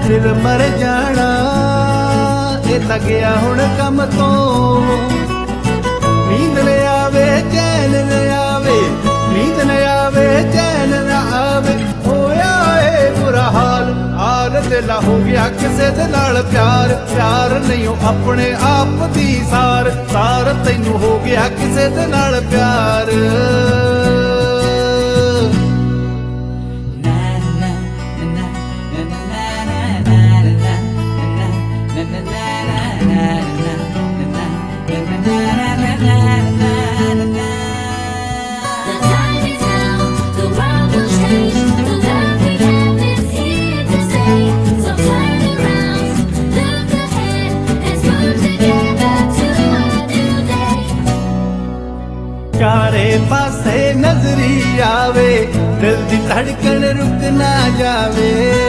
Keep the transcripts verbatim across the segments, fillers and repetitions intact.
फिर मर जाना। ये तो गया हुण कम तो, नींद न आवे चैन न आवे, नींद न आवे चैन न आवे। होया ए बुरा हाल, हाल दिल हो गया किसे दे नाल प्यार। प्यार नहीं हो अपने आप दी सार, सार तैनू हो गया किसे दे नाल प्यार। चारे पासे नजरी आवे, दिल दी धड़कन रुक ना जावे।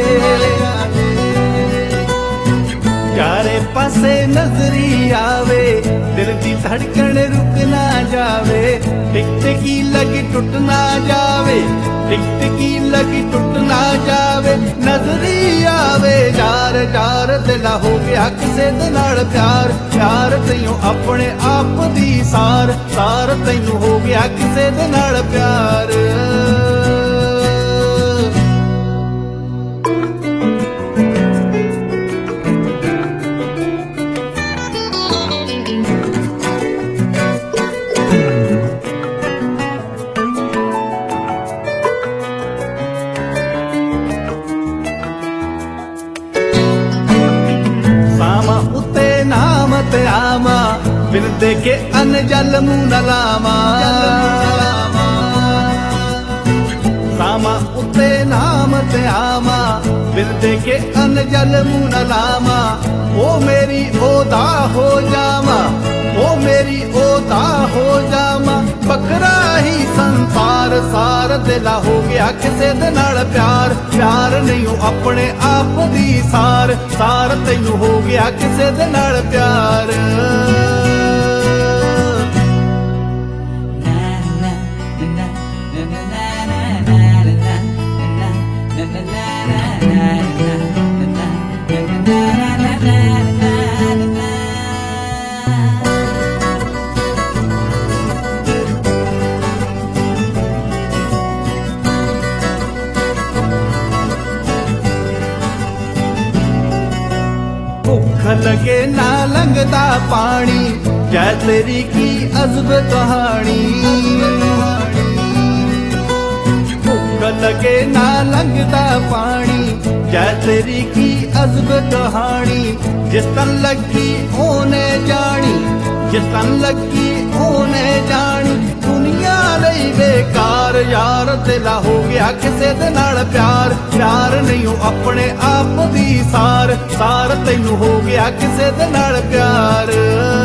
चारे पासे नजरी आवे, दिल दी धड़कन रुक ना जावे। टिक टिकी लगी टूट ना जावे, टिक टिकी लगी टूट ना जावे। नजरी आवे जार जार, दिल हो गया किसे दे नाल प्यार। प्यार तैनू अपने आप दी सार, सार तैनू हो गया किसे दे नाल प्यार। आमा बिन देखे अन जल मुंह न लामा। सामा उते नाम ते आमा, बिन देखे अन जल मुंह न लामा। ओ मेरी ओदा हो जामा, ओ मेरी ओदा हो जामा। बकरा ही संसार सार, दिला हो गया किसे दे नाल प्यार। प्यार नहीं हो अपने आप दी सार, सार तैनू हो गया किसे दे नाल प्यार। भूख लगे ना लंघदा पानी, जै तेरी की अजब कहानी। भूख लगे ना लंघदा पानी, जै तेरी की अजब कहानी। जिस तन लगी ओने जानी, जिस तन लगी ओने जानी। दुनिया नहीं बेकार यार, दिला हो गया किसे दे नाल प्यार। प्यार नहीं हो अपने आप दी सार, सार तैनू हो गया किसे दे नाल प्यार।